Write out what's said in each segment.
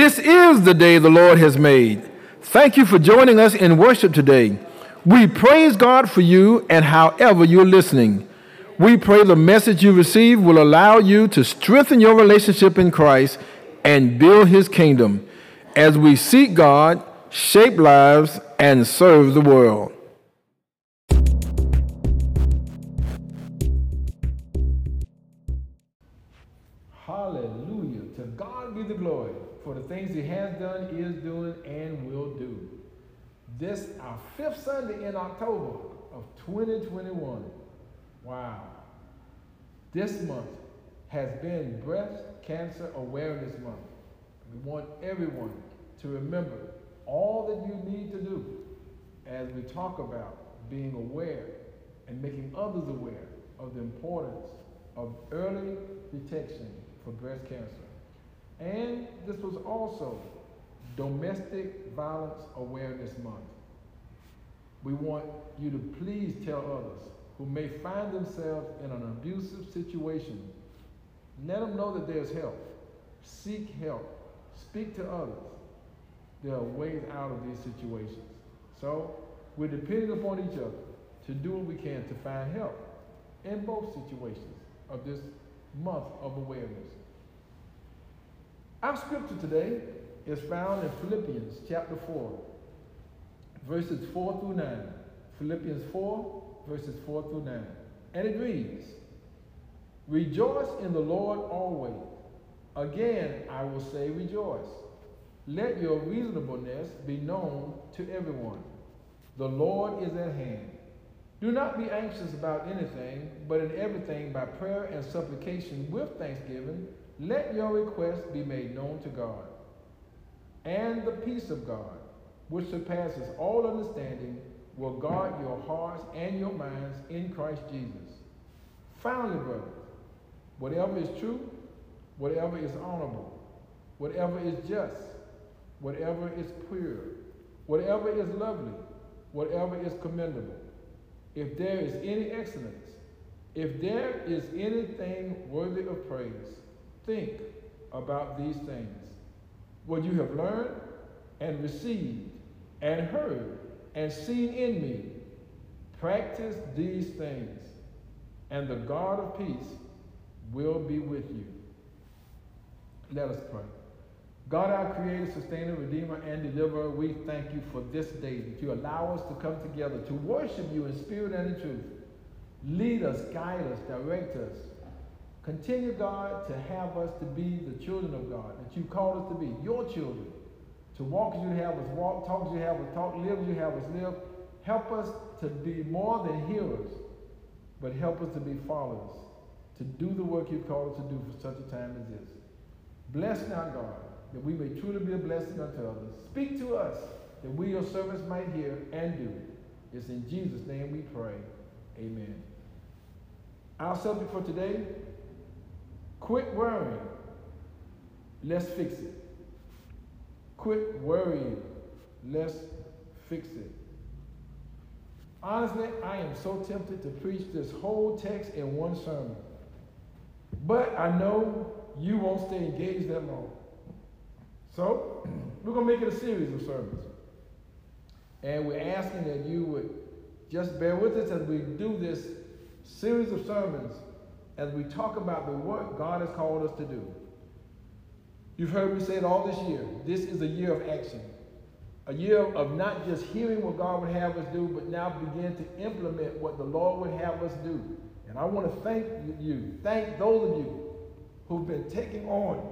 This is the day the Lord has made. Thank you for joining us in worship today. We praise God for you and however you're listening. We pray the message you receive will allow you to strengthen your relationship in Christ and build his kingdom as we seek God, shape lives, and serve the world. Hallelujah. To God be the glory for the things he has done, is doing, and will do. This our fifth Sunday in October of 2021. Wow. This month has been Breast Cancer Awareness Month. We want everyone to remember all that you need to do as we talk about being aware and making others aware of the importance of early detection for breast cancer. And this was also Domestic Violence Awareness Month. We want you to please tell others who may find themselves in an abusive situation. Let them know that there's help. Seek help. Speak to others. There are ways out of these situations. So we're depending upon each other to do what we can to find help in both situations of this month of awareness. Our scripture today is found in Philippians chapter 4, verses 4 through 9. Philippians 4, verses 4 through 9. And it reads, "Rejoice in the Lord always. Again, I will say rejoice. Let your reasonableness be known to everyone. The Lord is at hand. Do not be anxious about anything, but in everything by prayer and supplication with thanksgiving, let your requests be made known to God. And the peace of God, which surpasses all understanding, will guard your hearts and your minds in Christ Jesus. Finally, brothers, whatever is true, whatever is honorable, whatever is just, whatever is pure, whatever is lovely, whatever is commendable, if there is any excellence, if there is anything worthy of praise, think about these things. What you have learned and received and heard and seen in me, practice these things, and the God of peace will be with you." Let us pray. God, our Creator, Sustainer, Redeemer, and Deliverer, we thank you for this day that you allow us to come together to worship you in spirit and in truth. Lead us, guide us, direct us. Continue, God, to have us to be the children of God that you called us to be, your children. To walk as you have us walk, talk as you have us talk, live as you have us live. Help us to be more than hearers, but help us to be followers, to do the work you've called us to do for such a time as this. Bless now, God, that we may truly be a blessing unto others. Speak to us, that we, your servants, might hear and do. It's in Jesus' name we pray. Amen. Our subject for today, quit worrying. Let's fix it. Quit worrying. Let's fix it. Honestly, I am so tempted to preach this whole text in one sermon. But I know you won't stay engaged that long. So, we're going to make it a series of sermons. And we're asking that you would just bear with us as we do this series of sermons as we talk about the work God has called us to do. You've heard me say it all this year. This is a year of action. A year of not just hearing what God would have us do, but now begin to implement what the Lord would have us do. And I want to thank those of you who've been taking on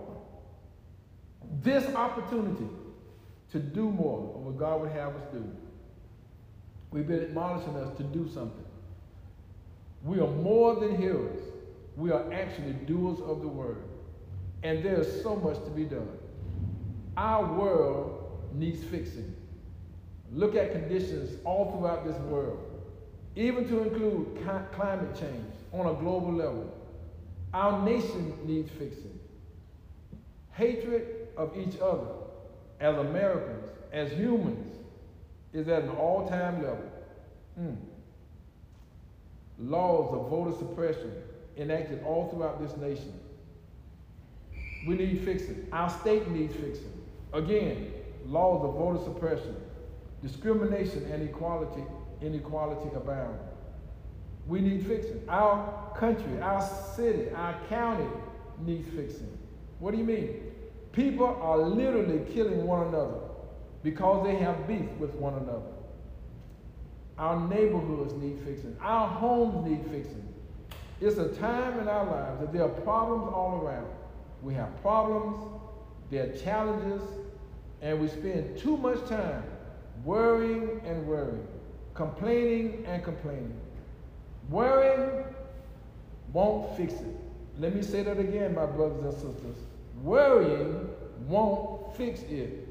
this opportunity to do more of what God would have us do. We've been admonishing us to do something. We are more than hearers. We are actually doers of the word. And there is so much to be done. Our world needs fixing. Look at conditions all throughout this world, even to include climate change on a global level. Our nation needs fixing. Hatred of each other as Americans, as humans, is at an all-time level. Laws of voter suppression enacted all throughout this nation. We need fixing. Our state needs fixing. Again, laws of voter suppression, discrimination and inequality abound. We need fixing. Our country, our city, our county needs fixing. What do you mean? People are literally killing one another because they have beef with one another. Our neighborhoods need fixing. Our homes need fixing. It's a time in our lives that there are problems all around. We have problems, there are challenges, and we spend too much time worrying and worrying, complaining and complaining. Worrying won't fix it. Let me say that again, my brothers and sisters. Worrying won't fix it.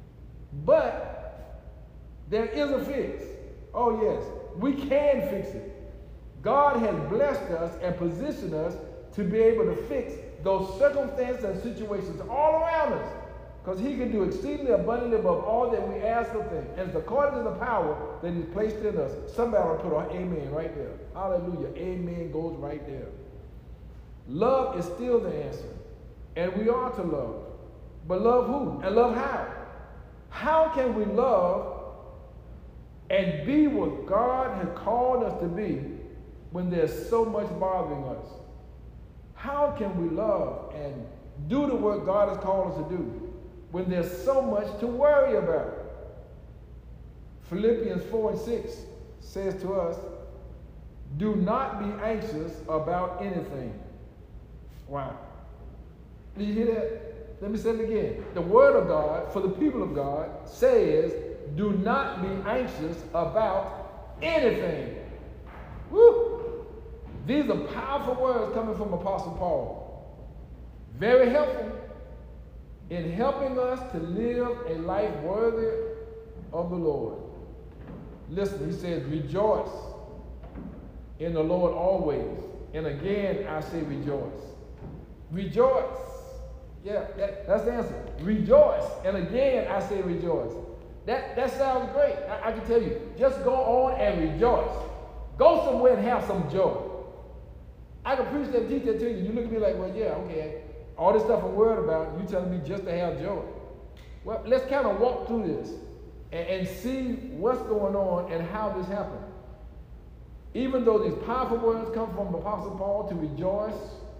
But there is a fix. Oh yes, we can fix it. God has blessed us and positioned us to be able to fix those circumstances and situations all around us. Because he can do exceedingly abundantly above all that we ask or think. And it's according to the power that he's placed in us. Somebody will put an amen right there. Hallelujah. Amen goes right there. Love is still the answer. And we are to love. But love who? And love how? How can we love and be what God has called us to be when there's so much bothering us? How can we love and do the work God has called us to do when there's so much to worry about? Philippians 4:6 says to us, do not be anxious about anything. Wow. Did you hear that? Let me say it again. The word of God for the people of God says, do not be anxious about anything. Woo! These are powerful words coming from Apostle Paul. Very helpful in helping us to live a life worthy of the Lord. Listen, he says, rejoice in the Lord always. And again, I say rejoice. Rejoice. Yeah, that's the answer. Rejoice. And again, I say rejoice. That sounds great. I can tell you, just go on and rejoice. Go somewhere and have some joy. I can preach that, teach that to you. You look at me like, well, yeah, okay. All this stuff I'm worried about, you telling me just to have joy. Well, let's kind of walk through this and see what's going on and how this happened. Even though these powerful words come from Apostle Paul to rejoice,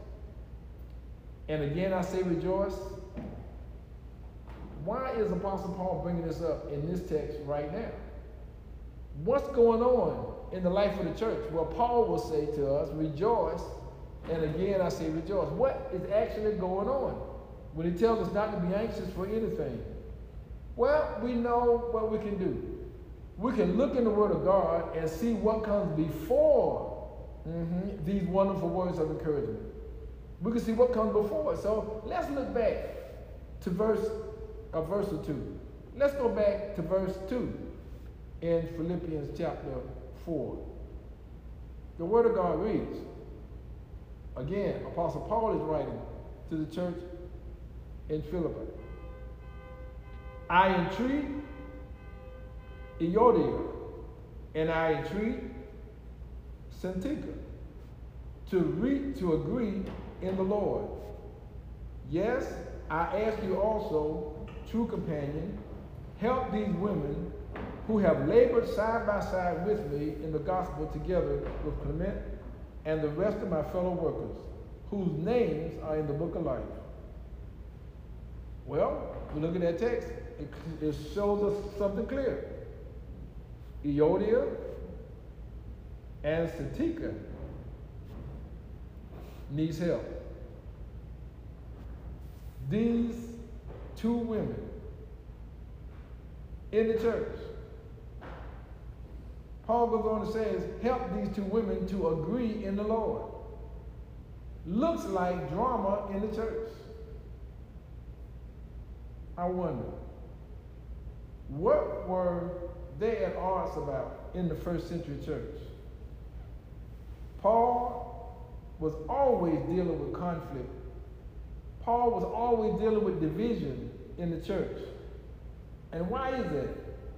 and again I say rejoice, why is Apostle Paul bringing this up in this text right now? What's going on in the life of the church? Well, Paul will say to us, rejoice, and again I say rejoice. What is actually going on when he tells us not to be anxious for anything? Well, we know what we can do. We can look in the Word of God and see what comes before these wonderful words of encouragement. We can see what comes before it. So let's look back to verse or two. Let's go back to verse 2 in Philippians chapter 4. The Word of God reads, again, Apostle Paul is writing to the church in Philippi. I entreat Euodia and I entreat Syntyche to agree in the Lord. Yes, I ask you also, true companion, help these women who have labored side by side with me in the gospel together with Clement and the rest of my fellow workers, whose names are in the book of life. Well, we look at that text, it shows us something clear. Euodia and Syntyche needs help. These two women in the church, Paul goes on and says, help these two women to agree in the Lord. Looks like drama in the church. I wonder, what were they at odds about in the first century church? Paul was always dealing with conflict. Paul was always dealing with division in the church. And why is that?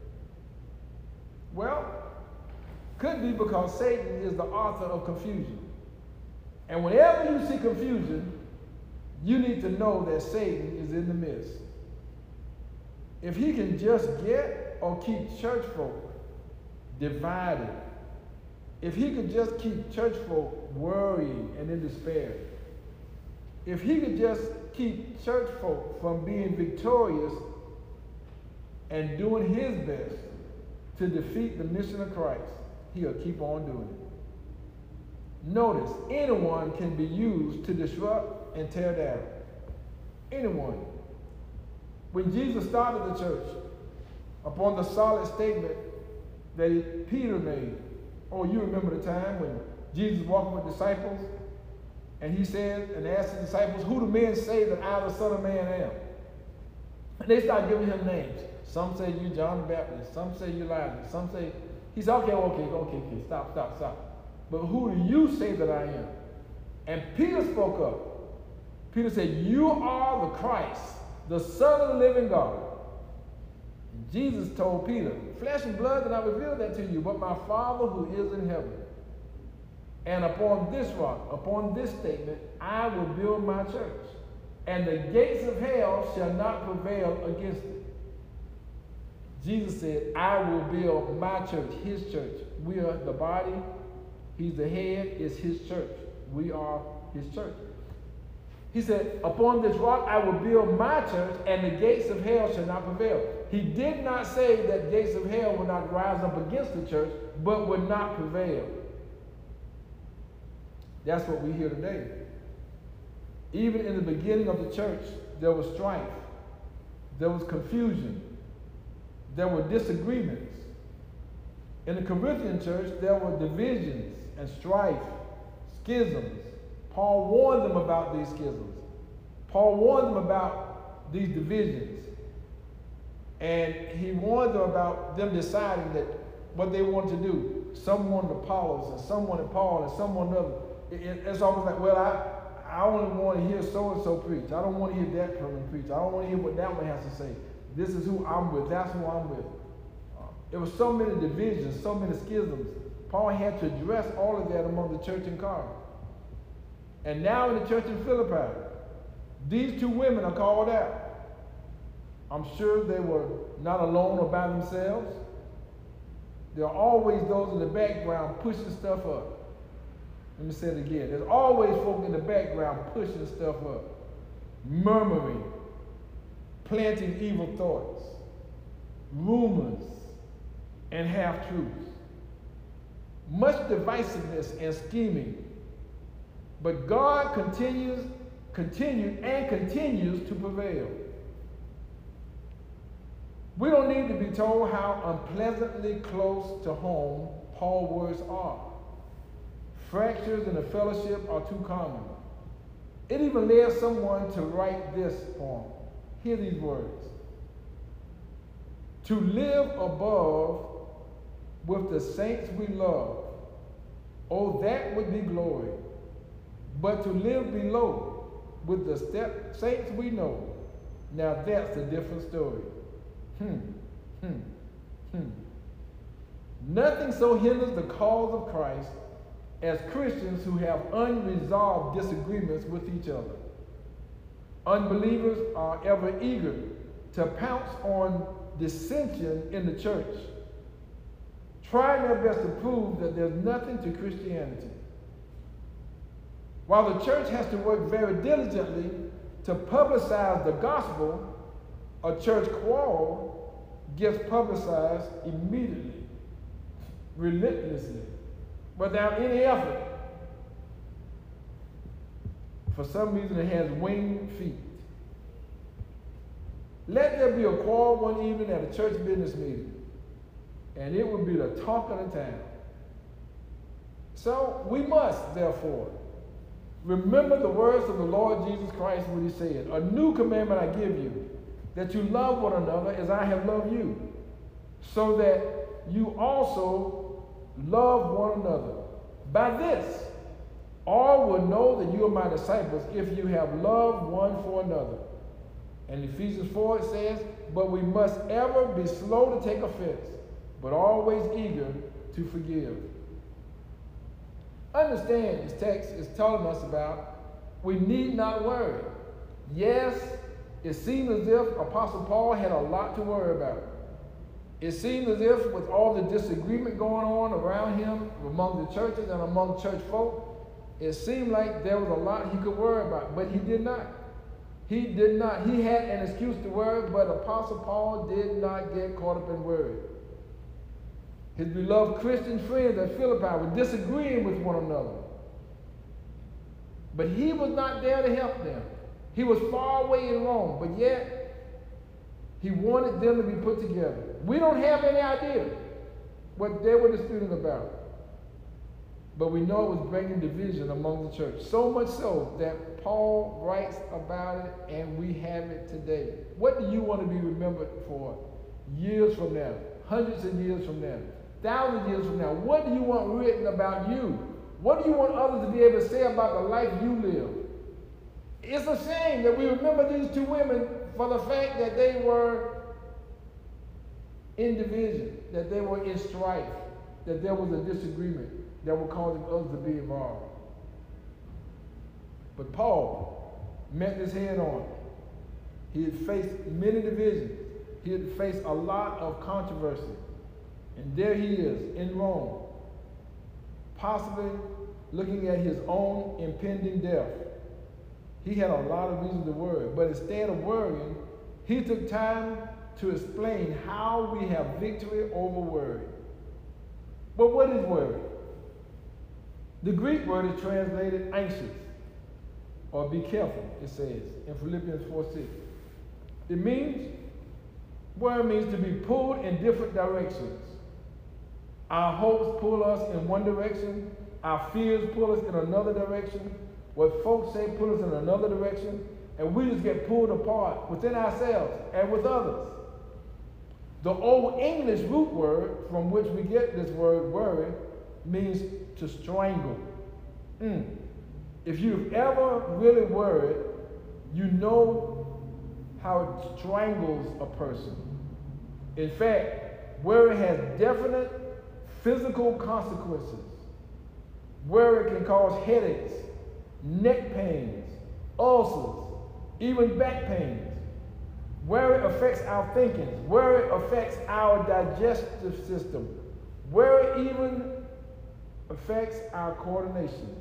Well, could be because Satan is the author of confusion. And whenever you see confusion, you need to know that Satan is in the midst. If he can just get or keep church folk divided, if he could just keep church folk worrying and in despair, if he could just keep church folk from being victorious and doing his best to defeat the mission of Christ, he'll keep on doing it. Notice, anyone can be used to disrupt and tear down. Anyone. When Jesus started the church, upon the solid statement that Peter made, oh, you remember the time when Jesus walked with disciples, and he said and asked the disciples, who do men say that I, the Son of Man, am? And they started giving him names. Some say you John the Baptist, some say you Elijah, some say, he said, okay, stop. But who do you say that I am? And Peter spoke up. Peter said, you are the Christ, the Son of the living God. And Jesus told Peter, flesh and blood did not reveal that to you, but my Father who is in heaven. And upon this rock, upon this statement, I will build my church, and the gates of hell shall not prevail against it. Jesus said, I will build my church, his church. We are the body. He's the head, it's his church. We are his church. He said, upon this rock I will build my church, and the gates of hell shall not prevail. He did not say that gates of hell would not rise up against the church, but would not prevail. That's what we hear today. Even in the beginning of the church, there was strife. There was confusion. There were disagreements. In the Corinthian church, there were divisions and strife, schisms. Paul warned them about these schisms. Paul warned them about these divisions. And he warned them about them deciding that what they wanted to do. Some wanted Apollos, and some wanted Paul, and some wanted another. It's almost like, well, I only want to hear so-and-so preach. I don't want to hear that person preach. I don't want to hear what that one has to say. This is who I'm with. That's who I'm with. There were so many divisions, so many schisms. Paul had to address all of that among the church in Corinth. And now in the church in Philippi, these two women are called out. I'm sure they were not alone or by themselves. There are always those in the background pushing stuff up. Let me say it again. There's always folk in the background pushing stuff up, murmuring, planting evil thoughts, rumors, and half-truths. Much divisiveness and scheming. But God continued and continues to prevail. We don't need to be told how unpleasantly close to home Paul's words are. Fractures in the fellowship are too common. It even led someone to write this poem. Hear these words. To live above with the saints we love, oh, that would be glory. But to live below with the saints we know, now that's a different story. Nothing so hinders the cause of Christ as Christians who have unresolved disagreements with each other. Unbelievers are ever eager to pounce on dissension in the church, trying their best to prove that there's nothing to Christianity. While the church has to work very diligently to publicize the gospel, a church quarrel gets publicized immediately, relentlessly, without any effort. For some reason, it has winged feet. Let there be a quarrel one evening at a church business meeting, and it will be the talk of the town. So we must, therefore, remember the words of the Lord Jesus Christ when he said, a new commandment I give you, that you love one another as I have loved you, so that you also love one another. By this, all will know that you are my disciples if you have love one for another. And Ephesians 4 it says, but we must ever be slow to take offense, but always eager to forgive. Understand, this text is telling us about we need not worry. Yes, It seemed as if Apostle Paul had a lot to worry about. It seemed as if with all the disagreement going on around him, among the churches and among church folk, it seemed like there was a lot he could worry about, but he did not. He did not. He had an excuse to worry, but Apostle Paul did not get caught up in worry. His beloved Christian friends at Philippi were disagreeing with one another. But he was not there to help them. He was far away in Rome, but yet he wanted them to be put together. We don't have any idea what they were disputing about. But we know it was bringing division among the church. So much so that Paul writes about it and we have it today. What do you want to be remembered for years from now? Hundreds of years from now? Thousands of years from now? What do you want written about you? What do you want others to be able to say about the life you live? It's a shame that we remember these two women for the fact that they were in division, that they were in strife, that there was a disagreement that were causing others to be involved. But Paul met this head on. He had faced many divisions. He had faced a lot of controversy. And there he is in Rome, possibly looking at his own impending death. He had a lot of reason to worry, but instead of worrying, he took time to explain how we have victory over worry. But what is worry? The Greek word is translated anxious, or be careful, it says in Philippians 4:6. Worry means to be pulled in different directions. Our hopes pull us in one direction, our fears pull us in another direction, what folks say pull us in another direction, and we just get pulled apart within ourselves and with others. The Old English root word from which we get this word worry means to strangle. If you've ever really worried, you know how it strangles a person. In fact, worry has definite physical consequences. Worry can cause headaches, neck pains, ulcers, even back pains. Worry affects our thinking. Worry affects our digestive system. Worry even affects our coordination.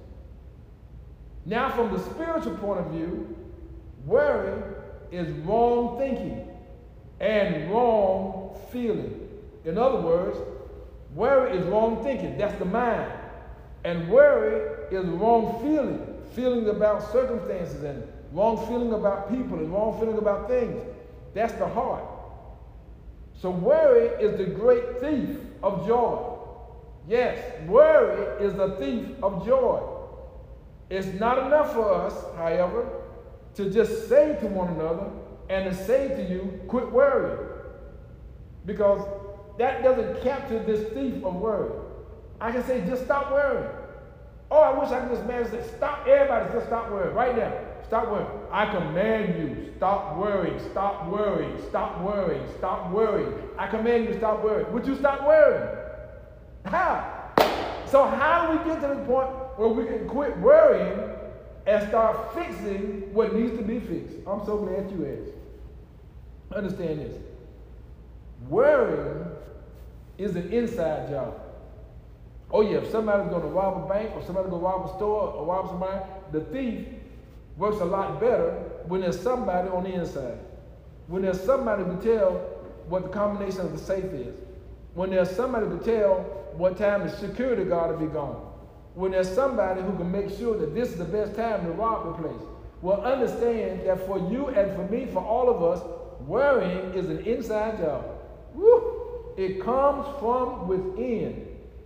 Now, from the spiritual point of view, worry is wrong thinking and wrong feeling. In other words, worry is wrong thinking. That's the mind. And worry is wrong feeling. Feelings about circumstances and wrong feeling about people and wrong feeling about things. That's the heart. So worry is the great thief of joy. Yes, worry is the thief of joy. It's not enough for us, however, to just say to one another and to say to you, quit worrying. Because that doesn't capture this thief of worry. I can say, just stop worrying. Oh, I wish I could just manage to say, stop, everybody, just stop worrying right now. Stop worrying. I command you, stop worrying, stop worrying, stop worrying, stop worrying. I command you to stop worrying. Would you stop worrying? How? So how do we get to the point where we can quit worrying and start fixing what needs to be fixed? I'm so glad you asked. Understand this. Worrying is an inside job. Oh yeah, if somebody's going to rob a bank or somebody's going to rob a store or rob somebody, the thief works a lot better when there's somebody on the inside. When there's somebody who can tell what the combination of the safe is. When there's somebody who can tell what time the security guard will be gone. When there's somebody who can make sure that this is the best time to rob the place. Well, understand that for you and for me, for all of us, worrying is an inside job. Woo! It comes from within.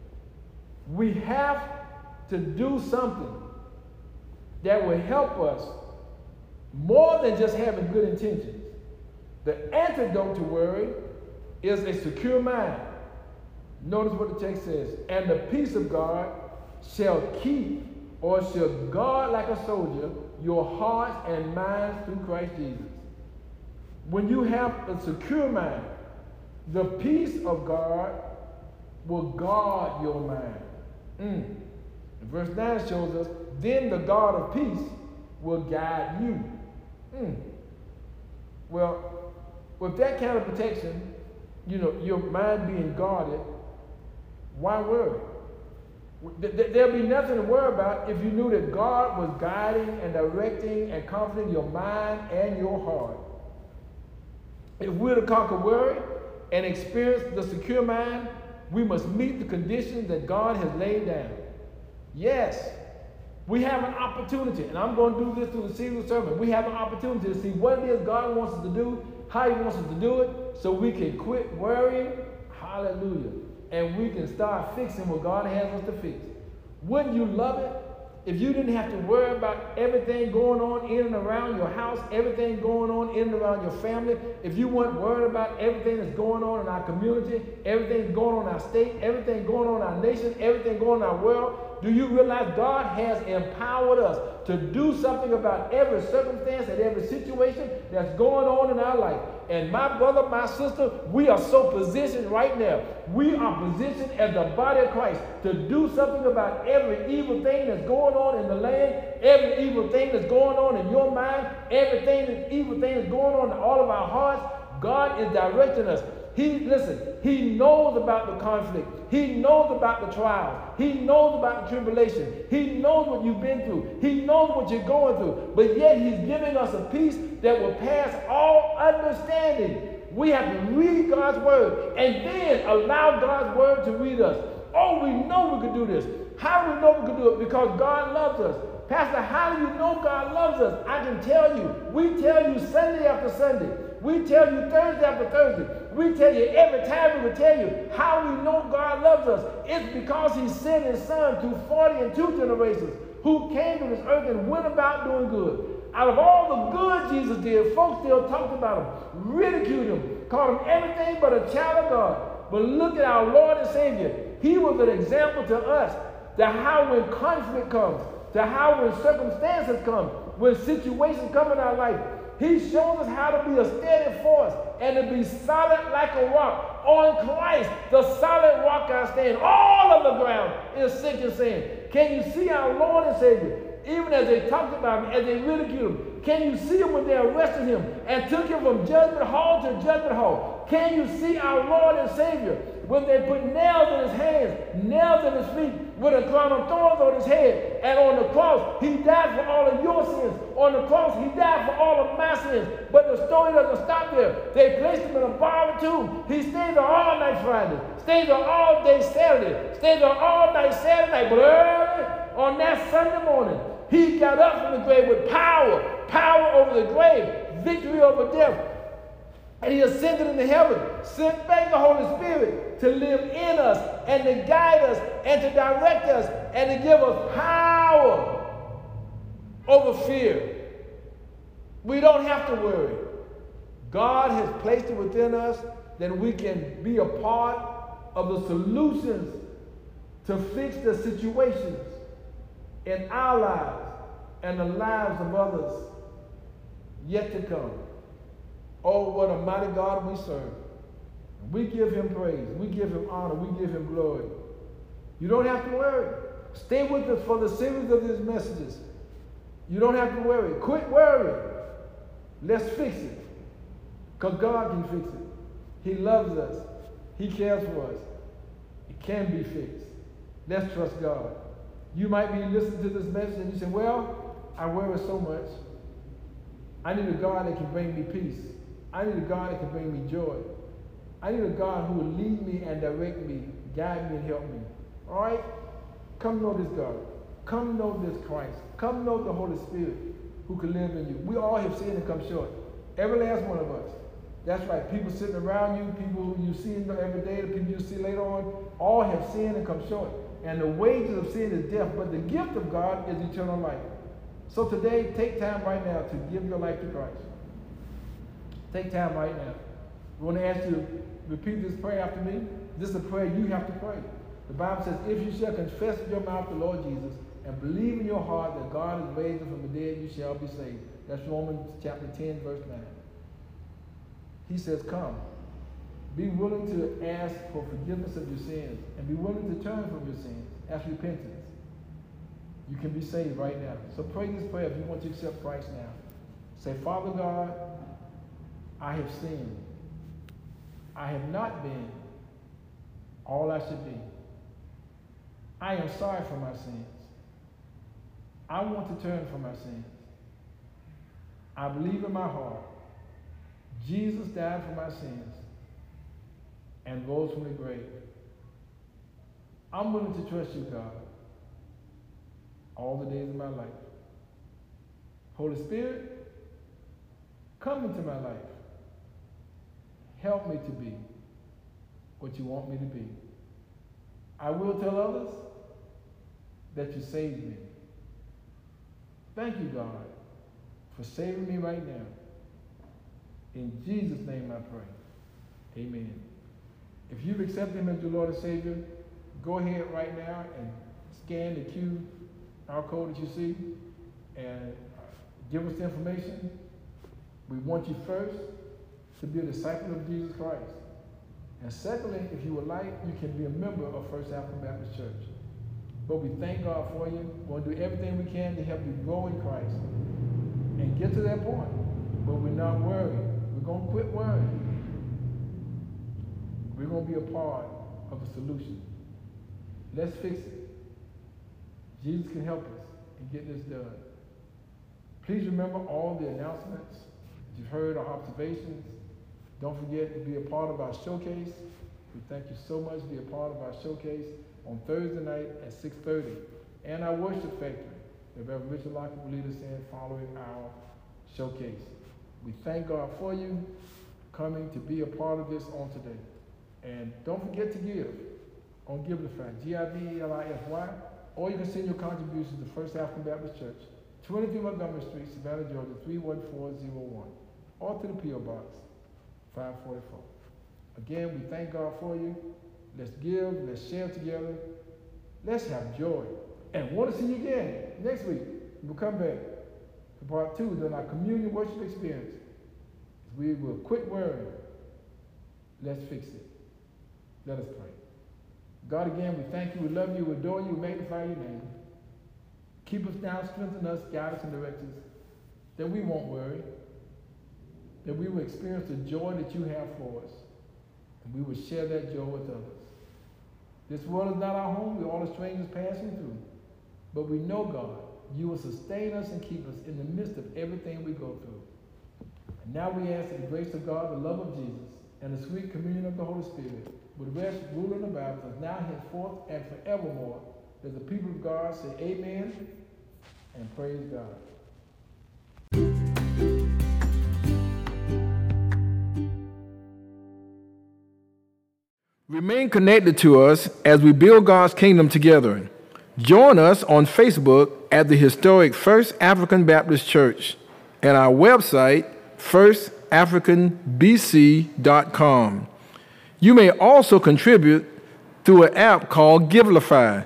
We have to do something that will help us more than just having good intentions. The antidote to worry is a secure mind. Notice what the text says. And the peace of God shall keep or shall guard like a soldier your hearts and minds through Christ Jesus. When you have a secure mind, the peace of God will guard your mind. Verse 9 shows us, then the God of peace will guide you. Well, with that kind of protection, you know, your mind being guarded, why worry? There'll be nothing to worry about if you knew that God was guiding and directing and comforting your mind and your heart. If we're to conquer worry and experience the secure mind, we must meet the conditions that God has laid down. Yes, we have an opportunity, and I'm going to do this through the series of sermon. We have an opportunity to see what it is God wants us to do, how He wants us to do it, so we can quit worrying. Hallelujah. And we can start fixing what God has us to fix. Wouldn't you love it if you didn't have to worry about everything going on in and around your house, everything going on in and around your family, if you weren't worried about everything that's going on in our community, everything that's going on in our state, everything going on in our nation, everything going on in our world? Do you realize God has empowered us to do something about every circumstance and every situation that's going on in our life? And my brother, my sister, we are so positioned right now. We are positioned as the body of Christ to do something about every evil thing that's going on in the land, every evil thing that's going on in your mind, evil thing that's going on in all of our hearts. God is directing us. He knows about the conflict. He knows about the trials. He knows about the tribulation. He knows what you've been through. He knows what you're going through. But yet He's giving us a peace that will pass all understanding. We have to read God's word and then allow God's word to read us. Oh, we know we can do this. How do we know we can do it? Because God loves us. Pastor, how do you know God loves us? I can tell you. We tell you Sunday after Sunday. We tell you Thursday after Thursday. We tell you every time we will tell you how we know God loves us. It's because He sent His Son through 40 and 2 generations who came to this earth and went about doing good. Out of all the good Jesus did, folks still talked about Him, ridiculed Him, called Him everything but a child of God. But look at our Lord and Savior. He was an example to us to how when conflict comes, to how when circumstances come, when situations come in our life, He shows us how to be a steady force and to be solid like a rock. On Christ, the solid rock I stand. All of the ground is sinking sand. Can you see our Lord and Savior? Even as they talked about Him, as they ridiculed Him, can you see Him when they arrested Him and took Him from judgment hall to judgment hall? Can you see our Lord and Savior when they put nails in His hands, nails in His feet, with a crown of thorns on His head, and on the cross He died for all of your sins. On the cross He died for all of my sins. But the story doesn't stop there. They placed Him in a borrowed tomb. He stayed there all night Friday, stayed there all day Saturday, stayed there all night Saturday night. But early on that Sunday morning, He got up from the grave with power over the grave, victory over death. And He ascended into heaven, sent back the Holy Spirit to live in us and to guide us and to direct us and to give us power over fear. We don't have to worry. God has placed it within us that we can be a part of the solutions to fix the situations in our lives and the lives of others yet to come. Oh, what a mighty God we serve. We give Him praise. We give Him honor. We give Him glory. You don't have to worry. Stay with us for the series of these messages. You don't have to worry. Quit worrying. Let's fix it. Because God can fix it. He loves us. He cares for us. It can be fixed. Let's trust God. You might be listening to this message and you say, well, I worry so much. I need a God that can bring me peace. I need a God that can bring me joy. I need a God who will lead me and direct me, guide me and help me. All right? Come know this God. Come know this Christ. Come know the Holy Spirit who can live in you. We all have sinned and come short. Every last one of us. That's right. People sitting around you, people you see every day, the people you see later on, all have sinned and come short. And the wages of sin is death, but the gift of God is eternal life. So today, take time right now to give your life to Christ. Take time right now. We want to ask you to repeat this prayer after me. This is a prayer you have to pray. The Bible says, if you shall confess with your mouth the Lord Jesus and believe in your heart that God has raised him from the dead, you shall be saved. That's Romans chapter 10, verse 9. He says, come. Be willing to ask for forgiveness of your sins and be willing to turn from your sins. Ask repentance. You can be saved right now. So pray this prayer if you want to accept Christ now. Say, Father God, I have sinned. I have not been all I should be. I am sorry for my sins. I want to turn from my sins. I believe in my heart Jesus died for my sins and rose from the grave. I'm willing to trust you, God, all the days of my life. Holy Spirit, come into my life. Help me to be what you want me to be. I will tell others that you saved me. Thank you, God, for saving me right now. In Jesus' name I pray. Amen. If you've accepted him as your Lord and Savior, go ahead right now and scan the QR code that you see and give us the information. We want you first to be a disciple of Jesus Christ. And secondly, if you would like, you can be a member of First African Baptist Church. But we thank God for you. We're going to do everything we can to help you grow in Christ and get to that point. But we're not worried. We're going to quit worrying. We're going to be a part of the solution. Let's fix it. Jesus can help us and get this done. Please remember all the announcements that you've heard, our observations. Don't forget to be a part of our showcase. We thank you so much to be a part of our showcase on Thursday night at 6:30. And our worship factory that Reverend Richard Lockett will lead us in following our showcase. We thank God for you coming to be a part of this on today. And don't forget to give on Givelify, Givelify, or you can send your contributions to First African Baptist Church, 23 Montgomery Street, Savannah, Georgia, 31401, or to the P.O. Box, 544. Again, we thank God for you. Let's give, let's share together. Let's have joy. And want to see you again next week. We'll come back to part 2 of our communion worship experience. We will quit worrying. Let's fix it. Let us pray. God, again, we thank you, we love you, we adore you, we magnify your name. Keep us down, strengthen us, guide us, and direct us, that we won't worry, that we will experience the joy that you have for us, and we will share that joy with others. This world is not our home, we're all strangers passing through, but we know, God, you will sustain us and keep us in the midst of everything we go through. And now we ask that the grace of God, the love of Jesus, and the sweet communion of the Holy Spirit would rest, rule, and abide with us now, henceforth, and forevermore. That the people of God say amen and praise God. Remain connected to us as we build God's kingdom together. Join us on Facebook at the historic First African Baptist Church and our website, firstafricanbc.com. You may also contribute through an app called Givelify,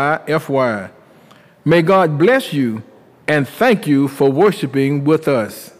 Givelify. May God bless you and thank you for worshiping with us.